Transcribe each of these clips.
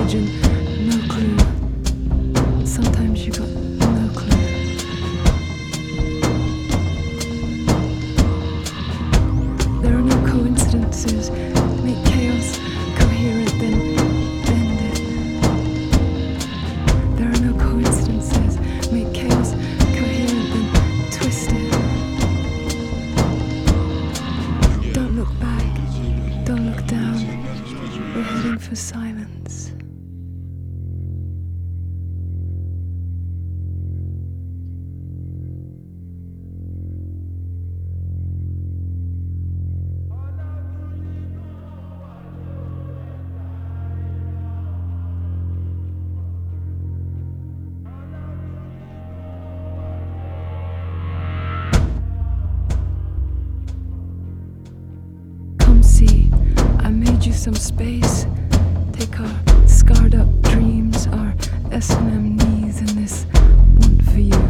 imagine, no clue. Sometimes you got no clue. There are no coincidences. Make chaos coherent, then bend it. There are no coincidences. Make chaos coherent, then twist it. Don't look back. Don't look down. We're heading for silence. Come see, I made you some space. Take our scarred up dreams, our S&M knees, and this want for you.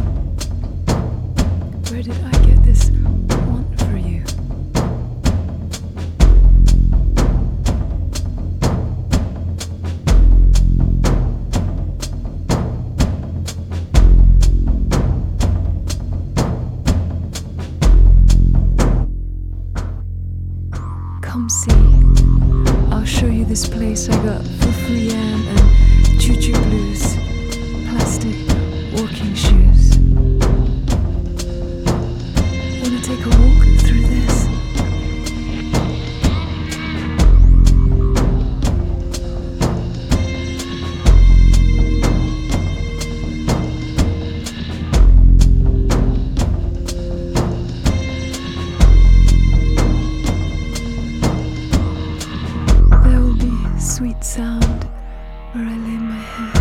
Where did I get this want for you? Come see, I'll show you this place I got for free yam and choo-choo blues, plastic walking shoes. Wanna take a walk through this? There will be sweet sound where I lay my head.